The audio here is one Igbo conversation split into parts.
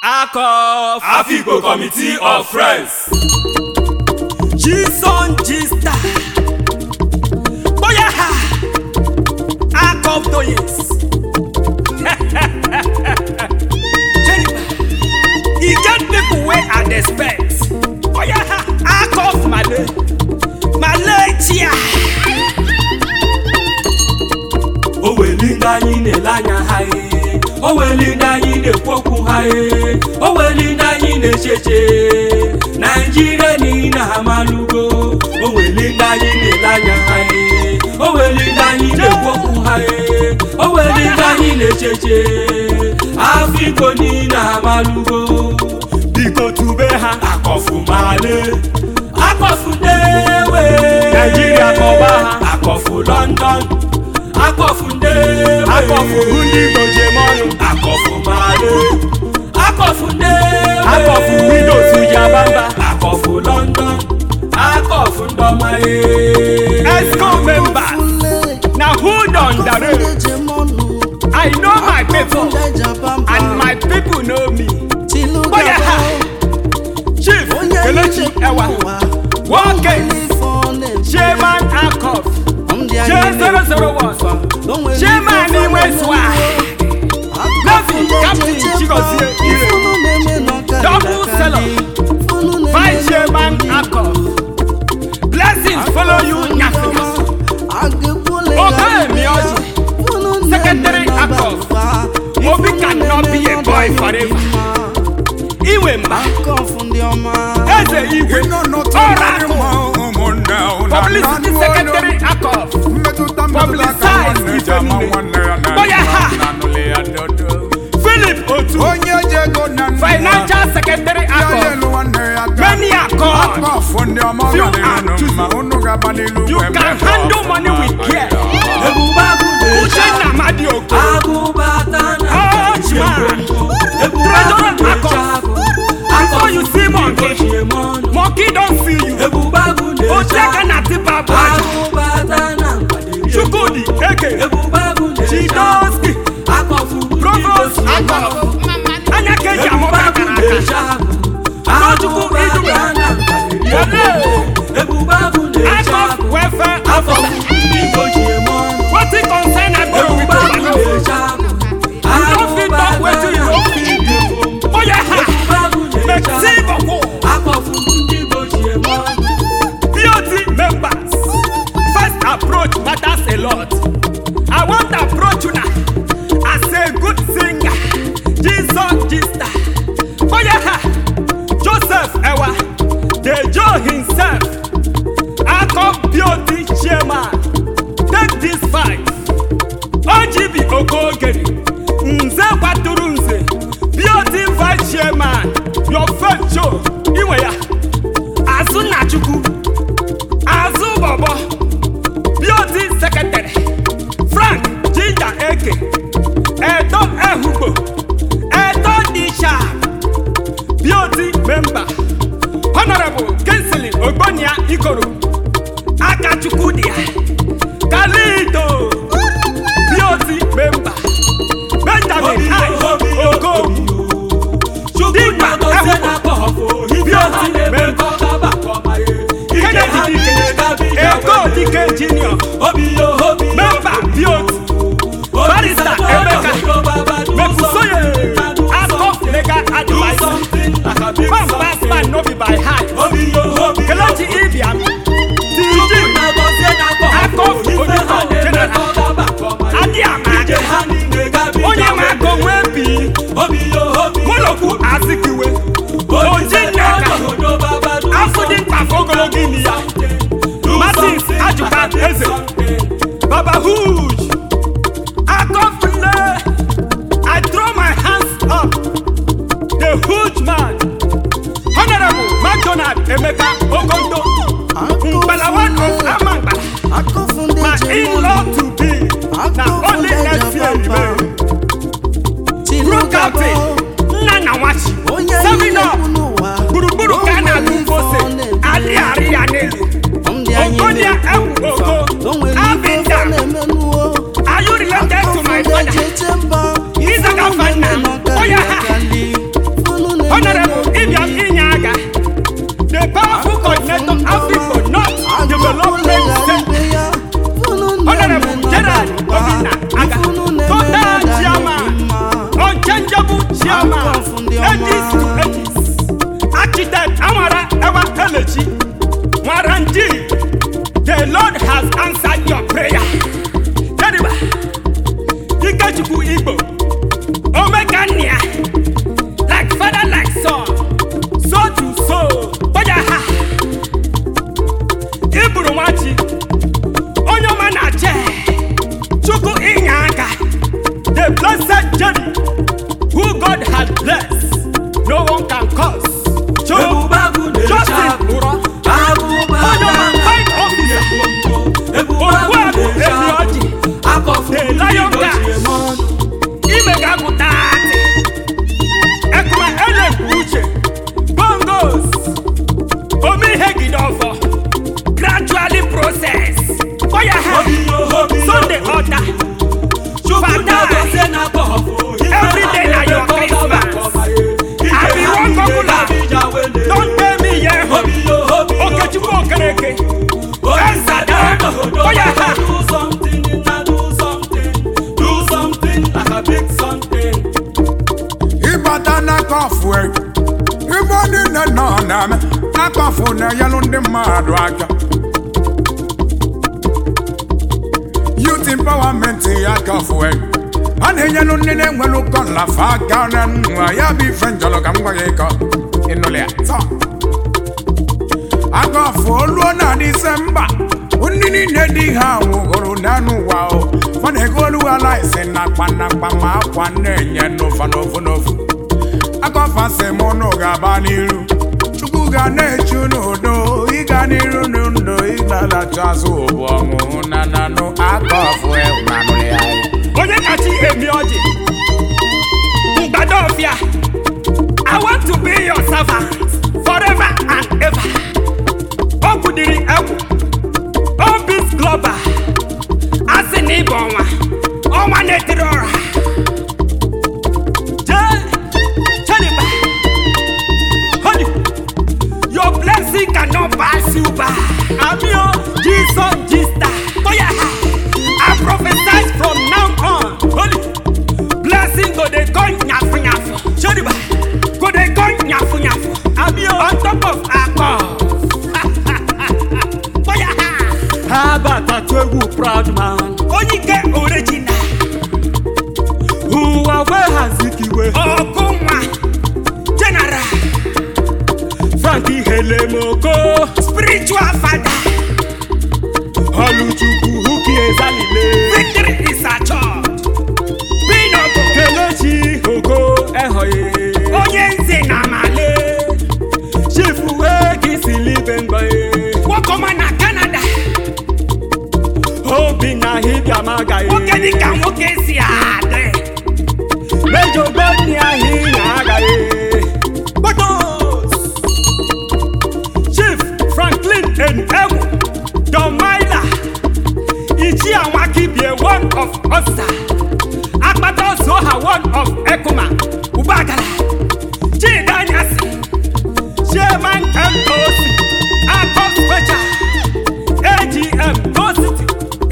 Akov Afikpo Committee of Friends. G-Son G-Star Boya ha Akov Doyes Jennifer e get people wey I respect. Boya ha Akov Malay chia Owelinga anyị na-ele anya ha Owelinga anyị na-ekwokwu ha Owelinga anyị na-echeche Nigeria niile ha malugo. Owelinga anyị na-ele anya ha Owelinga anyị na-ekwokwu ha Owelinga anyị na-echeche Afikpo niile ha malugo. biko tube ha Akọfu male Akọfu dewe Nigeria kọba ha Akọfu London Akọfu ndewe Akọfu ndị Igbo jemọnụ Akọfu male Akọfu ndewe Akọfu widows Yabamba Akọfu London Akọfu ndomaye ESCOM members. Now who done the road? I know my people and my people know me. Boya ha Chief Kelechi Ewa Walking Chairman Akov J001 Chairman Iweswa Nafi Captain Chigozie Ire Double Seller Vice Chairman Akov. Blessings follow you Nyafika Okay Mioji Secretary Akov. Obi cannot be a boy forever. Iwemba Eze Iwe Oracle Publicity Secretary Akov. Publicize Ifemine Boya ha Philip Otu Financial Secretary Akov. Many are called. Few are choosing. You can handle money with care. Uchenna Madioko Treasurer Akov. Before you see monkey don't see you. Ocheka Natiba Chukudi Eke Chidoski Provost Akov Anyakeja Mokakaraka Nojuku Iduwe Akov Welfare Officer. What it concern about with the you don't fit talk wetin you don't fit. Boya ha Merci beaucoup. BOT members. First approach matters a lot. I want to approach you now as a good singer. G-Son G-Star Boya ha Joseph Ewa Dejo himself Akov BOT chairman. Take this fight. OGB Okogeri Nze Kwaturunze BOT vice chairman. Your first show Iwe ya Azu Nachuku Azu Bobo BOT secretary Frank Jinja Eke Edo Ehubo Edo Disha BOT member Honorable Kinsley Ogbonia Ikoro Akachukwu dia Kalido BOT member Benjamin Ogo Digba Ehubo BOT member Kennedy Ego Dike Junior member BOT Barrister Emeka Mekusoye Akov legal advisor Man pass man no be by heart Kelechi Ibiam TG Akov Odibo General Adiama Onyema Gomwebi Moloku Azikiwe Ojinyaka Afudin Pafogologi Niya Martins Ajuka Eze Baba Huge Akov I throw my hands up. The huge man Honorable McDonald Emeka Ogondo Mbalawan of Amangba. My in-law to be now only next year remain. Group captain Nana Wachi Serving up Buruburu Kana Lufose Ali Arianelu Ogonia Ewu Ogo Abinda. Are you related to my father? He's a governor. Oh yeah. chairman, ages to ages. Architect Amara Ewa Kelechi, Warranty. The Lord has answered your prayer. Terrible. Ikechuku Igbo. Omega Nia. Like father, like son. So to so. Oyaha. Iburu Machi. Onyo Manache. Chuku Inyanga. The blessed journey. Who God has blessed. No one can curse. Justin Uro. Onyo Man Fine Officer. Ogbuagu Ebioji. The Lion Guard. Imega Mutati. Ekuma Ellen Uche. Bongos. Omi Hegidofo. Gradually process. Oyaha. Sunday order. Father. Every day na your Christmas. I be one popular. Don't tell me yeah. Okechukwu Okereke. Ensada. Oyaha. Do something like a big something. Ibatana kofwe. Iboni na nana me. Akafu na yalunde madwaka. Youth empowerment yakafwe. Ane yalunde ne mwelu kon la fagana nwa ya bi fenjolo kamwa yeka. Inolea. So. Akafu oluo na December. Unini nedi ha wugoro nanu wao. Fane golu alaise na kpanakpama kwane nyeno fanofunofu. Akafa se mono gabaniru. Chuku ganechu nudo. Iga niru nundo. Iga la chasu obongo. Nanano akafu e unanole hai. Onye kachi Ebioji. Mbadofia. I want to be your servant forever and ever. Okudiri Ewu. Obis Global. Asini Bonwa. Onwa Netirora. Chaniba. Honey. Your blessing cannot pass you by. Amio. Jesus, Jesus. Oyaha. I prophesy from now on. Honey. Blessing go de go nyafu nyafu. Chaniba. Go de go nyafu nyafu. Amio. On top of Akon. Habata Twegu proud man. Onyike original. Uwawe Hazikiwe. Okunwa. General. Frankie Helemoko. Spiritual father. Oluchukwu Huki Ezalile. Victory is a church. Binogo. Kelechi Oko Ehoye. Onyenze Namale. Chifu Egi Silibengoye. Wakomana Canada. Obi na hibia magaye. Oke di ka nwoke si ade. Mejo goni ahi na agaye. Botos. Chief Franklin Ewu. Domaila. Ichi Anwaki be one of Osta. Akpato Soha one of Ekuma. Ubagala. Chidanyasi. Chairman MOC. Akos Wecha. AGM Go City.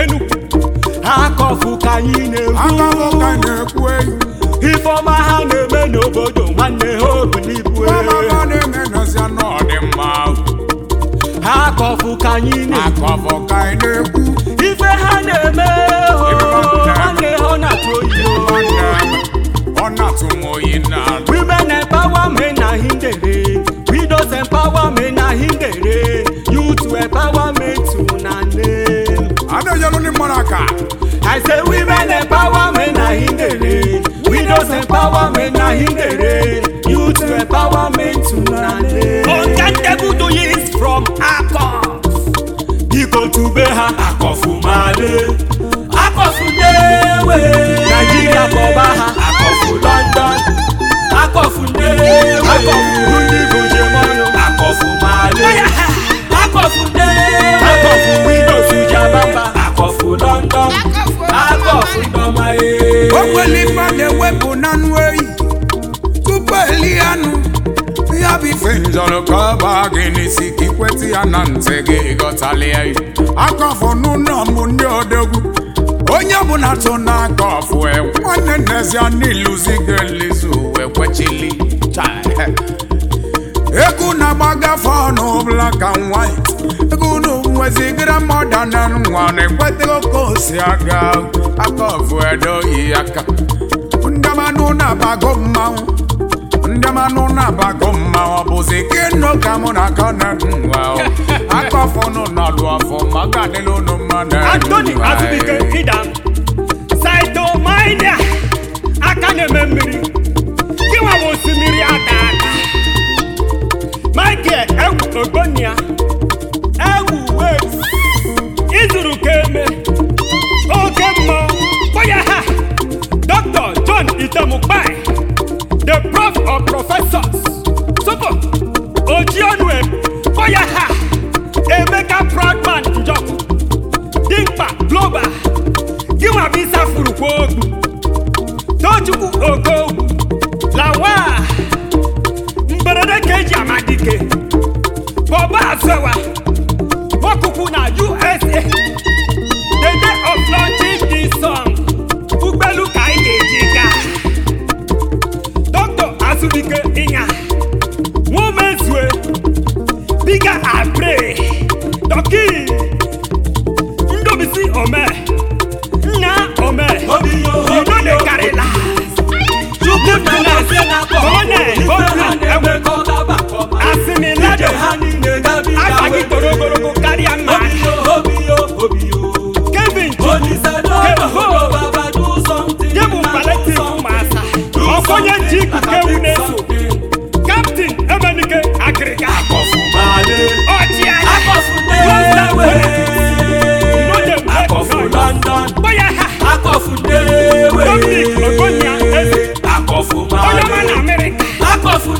Akafu kanyine kwe. Ifoma hane me n'obodo nwanne hope n'ibue. Mama neme nozi anode mma. Akafu kanyine. Akafu kanyine kwe. Ife hane me ho. Hane ho na toyo. Ona tumoyi na. Women empowerment na hindere. Widows empowerment na hindere. Youth empowerment na name. Ado yalo ni monaka. I say women empowerment na hindere. Widows empowerment na hindere. Youth empowerment na name. Uncountable doings from Akon. Iko tubeha. Akofu male. Akofu dewe. Nigeria kobaha. Akofu London. Akofu dewe. Akofu ndi gojemono. Akofu male. Akofu dewe. Akofu Windows Ujabamba. Akofu London. Akofu Domae. Okweli fane wepo nanwei. Tupelianu. Yabi fenjalo kaba gini siki kweti anantege igotaliai. Akofu nuna munyo degu. onye ọbụla tụ n'aka ọfụ nwanne nnezi n'iluzi ga-elizu ekwechili egwu na-agbagafe ọnụ black and white egwu nwezigara modern nwa na-ekwetego ka o si aga aka ọfụ edoghị aka ndamanụ na-abago mmanwụ ọ bụzi gị nọ ka mụ na aka na nwa aka ọfụ nụ nọlụ ọfụ maka adịla ụnụ mmadụ Anthony Azubike Idam Cytomania aka na-eme mmiri gị nwa bụ osimiri aka Michael Egwu Ogbonia Egwu Waves izuru ka eme oke mmụọ kpọya ha Dr. John Itemukpai the prof of professors Super Ojionu kpọya ha Emeka Proudman Njoku Dimkpa Global gị nwa bụ isa furu kwa ogbu Tochukwu Ogogwu Lawa mberede ka eji amadike Boba Asewa Wokuku na USA the day of launching this song Ugbelu ka ị ga-eji gaa Dr. Azubike Inya Nwomezue Bigger I pray Doki Ndobisi Ome Nna Ome You know they carry last Asimilado Afagi Torogorogo carry a man Kevin Kevo Jebu Paleti Masa Okonye Jiku Kewu Nesu Captain Emenike Agrega Akofu London Akofu Dominic Okonya Eze Akofu Oyaman America Akofu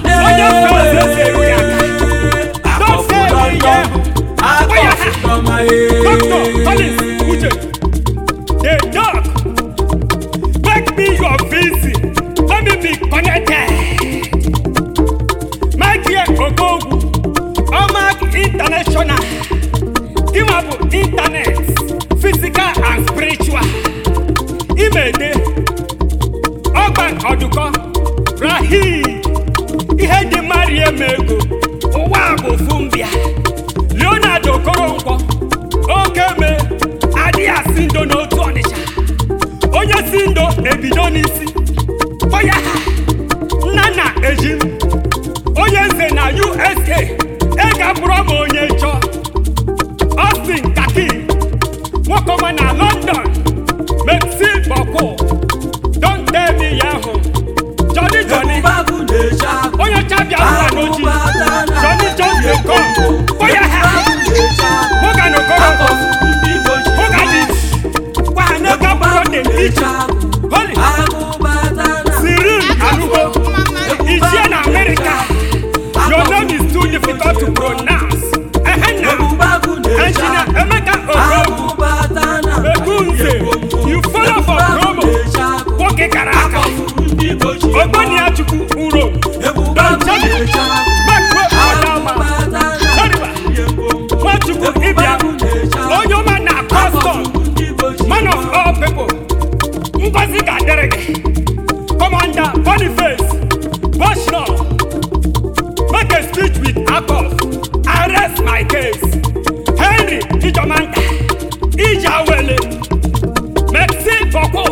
Akofu London Akofu Dr. Collins Uche The dog make me your busy let me be connected Michael Ogogwu Omag International Kimabu Internet Physical and spiritual Imede Ogban Oduko Rahi Ihe di Marie Mego Ụwa bụ Fumbia Leonardo Okoronkwo Okeme Adia Sindo n'otu Ọnịsha Onye Sindo ebido n'isi Oya Nana Ejim Onye nze na USA Ega bụrụ onye chọ Austin Kaki Nwokoma na London Maxi Boko Don't tell me yahu Johnny Onye chabia ụwa n'oji Johnny Johnson come Oya ha Moga no koro Moga di Wahanega bụrụ the teacher Holy Cyril Anugo Ichie na America Your name is too difficult to pronounce Engineer Emeka Ogogwu Begunze You follow for promo Woke Karaka Ogbonia Chukwu Uro Don Chami Makwe Adama Sariba Nwachukwu Ibia Onyoma na Custom Man of all people Ngozi Gaderege Commander Boniface Boshno Make a speech with Akov Arrest my case Henry Ijomanta Ijawele Maxi Boko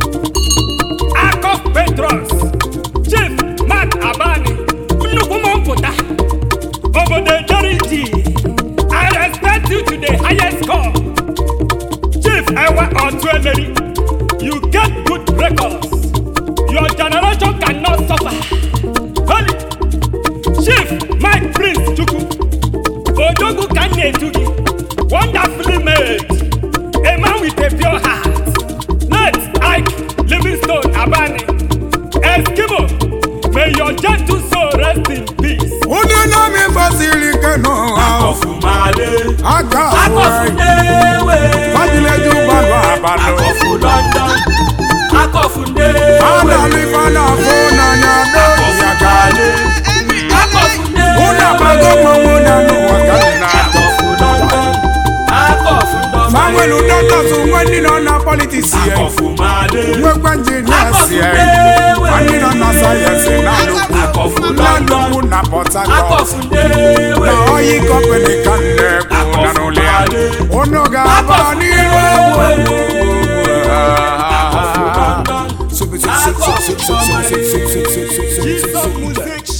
Akov Petros Chief Mark Abani Nnukwu Mputa Obodo Charity I respect you to the highest call Chief Ewa Otueleri You get good records Your generation cannot suffer Holy Chief Mike Prince Chukwu Ojogu Kanye Tugi Wonderfully made A man with a pure heart Let Ike Livingstone Abani Eskimo May your gentle soul rest in peace Onye na mi fasili keno Akofu Male Akofu Dewe Fadile Jubalo Abalo Akofu London Akofu Dewe Adali Fana Fona Nyado Yakale Akofu Dewe Una Bago Mamuna no Wakana Akofu London Akofu London Samuel Udaka Sumweni no Napa politics here. Akọfumade. Nwekwa engineers here. Akọfundewe. Anyị nọ na sayensị na nnukwu. Akọfundewe. Na Port Harcourt. Akọfundewe. Na oyi company ka nnekwu na n'ụlọ ya. Unu ga-aba n'iru egwu. Akọfundewe. Music.